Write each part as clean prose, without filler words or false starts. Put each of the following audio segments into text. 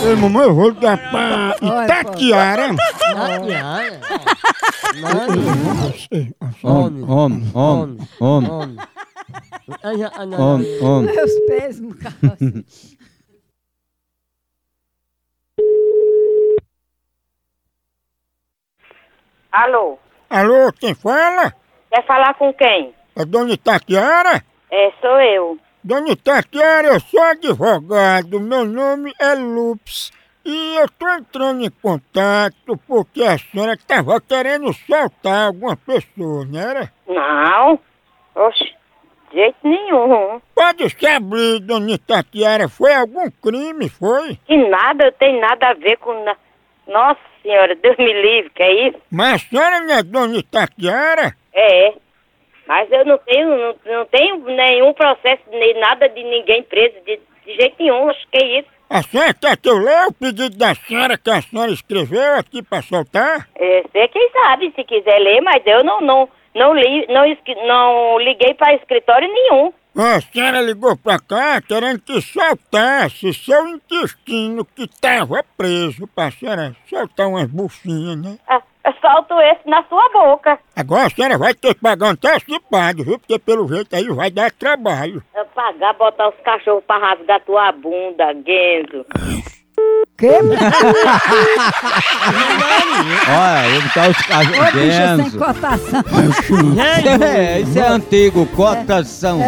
Ei, mamãe, eu vou dar pra Itatiara. Itatiara? Homem. Meus pés no carro. Alô? Alô, quem fala? Quer falar com quem? É Dona Itatiara? É, sou eu. Dona Itatiara, eu sou advogado, meu nome é Lups. E eu tô entrando em contato porque a senhora estava querendo soltar alguma pessoa, não era? Não. Oxe, de jeito nenhum. Pode se abrir, Dona Itatiara, foi algum crime, foi? Que nada, eu tenho nada a ver com... Nossa senhora, Deus me livre, que é isso? Mas a senhora não é Dona Itatiara? É. Mas eu não tenho nenhum processo, nem nada de ninguém preso, de jeito nenhum, acho que é isso. A senhora quer que eu leia o pedido da senhora que a senhora escreveu aqui pra soltar? É, você quem sabe, se quiser ler, mas eu não liguei para escritório nenhum. A senhora ligou pra cá querendo que soltasse seu intestino que estava preso pra senhora soltar umas bufinhas, né? Ah, eu solto esse na sua boca. Agora a senhora vai ter que pagar antecipado, viu? Porque pelo jeito aí vai dar trabalho. Eu pagar, botar os cachorros pra rasgar tua bunda, Genzo. Que? Olha, eu botar os Ô, bicho sem casos. cotação. Isso é antigo, cotação.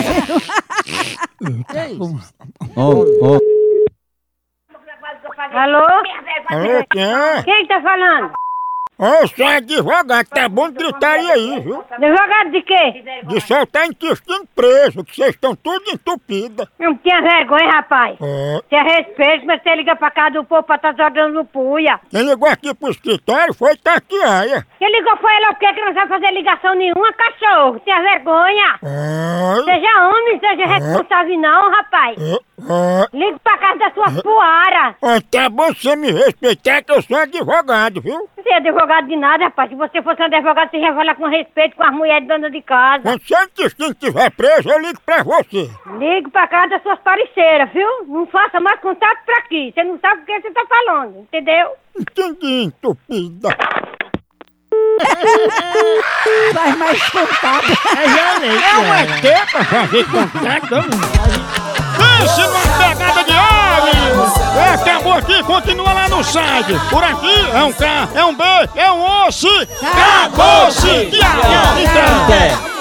Alô? Alô, quem é? Quem tá falando? Ô, eu sou advogado, tá bom de gritaria aí, viu? Advogado de quê? De soltar intestino preso, que vocês estão tudo entupidas. Não tinha vergonha, rapaz. É. Tenha respeito, mas você liga pra casa do povo pra tá jogando no puia. Quem ligou aqui pro escritório foi Itatiaia. Quem ligou foi ele, porque que não sabe fazer ligação nenhuma, cachorro? Tenha vergonha. Ai. Seja homem, seja responsável não, rapaz. Liga pra casa da sua poara. Ó, tá bom você me respeitar que eu sou advogado, viu? Você é advogado de nada, rapaz. Se você fosse um advogado, você já fala com respeito com as mulheres dona de casa. Quando seu intestino estiver preso, eu ligo pra você. Ligue pra casa das suas parceiras, viu? Não faça mais contato pra aqui. Você não sabe o que você tá falando, entendeu? Entendi, entupida. Faz mais contato. É um ET pra fazer contato. Pense numa pegada de ave! Acabou aqui, continua lá no site. Por aqui é um K, é um B, é um osso. Acabou-se! Tchau!